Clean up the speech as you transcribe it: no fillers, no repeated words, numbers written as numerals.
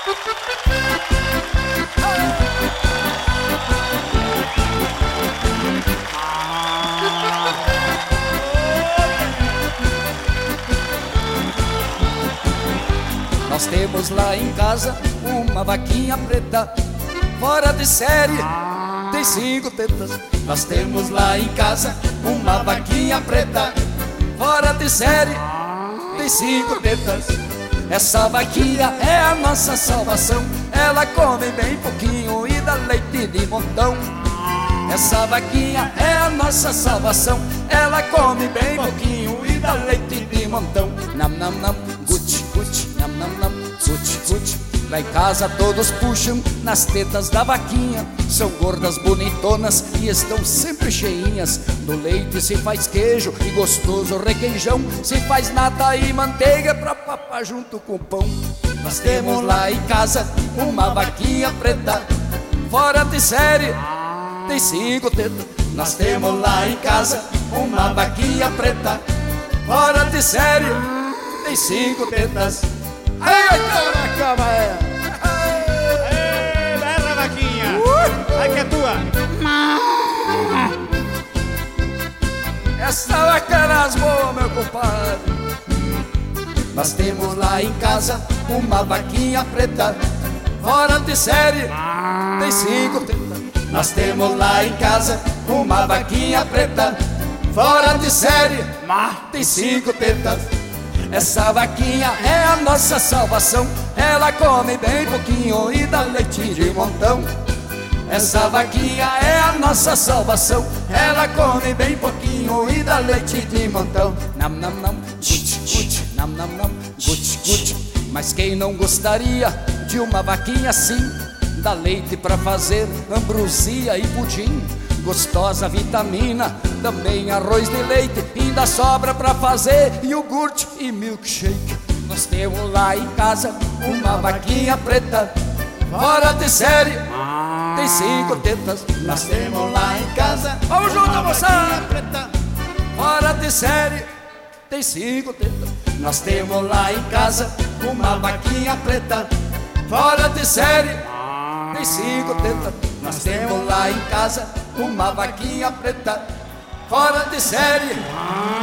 Nós temos lá em casa uma vaquinha preta, fora de série, tem 5 tetas. Nós temos lá em casa uma vaquinha preta, fora de série, tem 5 tetas. Essa vaquinha é a nossa salvação, ela come bem pouquinho e dá leite de montão. Essa vaquinha é a nossa salvação, ela come bem pouquinho e dá leite de montão. Nam nam nam, guti guti, nam nam nam, guti guti. Lá em casa todos puxam nas tetas da vaquinha, são gordas bonitonas e estão sempre cheinhas. No leite se faz queijo e gostoso requeijão, se faz nata e manteiga pra papar junto com pão. Nós temos lá em casa uma vaquinha preta, fora de série, tem 5 tetas. Nós temos lá em casa uma vaquinha preta, fora de série, tem 5 tetas. Ai, caraca, vai! Aê, bela vaquinha! Ai que é tua! Essa vaca é nas boas, meu compadre. Nós temos lá em casa uma vaquinha preta, fora de série, tem 5 tetas. Nós temos lá em casa uma vaquinha preta, fora de série, tem 5 tetas. Essa vaquinha é a nossa salvação, ela come bem pouquinho e dá leite de montão. Essa vaquinha é a nossa salvação, ela come bem pouquinho e dá leite de montão. Nam nam nam, guti guti, nam nam nam, guti guti. Mas quem não gostaria de uma vaquinha assim? Dá leite pra fazer ambrosia e pudim, gostosa vitamina, também arroz de leite, ainda sobra pra fazer iogurte e milkshake. Nós temos lá em casa uma vaquinha preta, fora de série, tem 5 tetas. Nós temos lá em casa, vamos junto, moçada, preta, fora de série, tem 5 tetas. Nós temos lá em casa uma vaquinha preta, fora de série, tem 5 tetas. Nós temos lá em casa uma vaquinha preta, fora de série,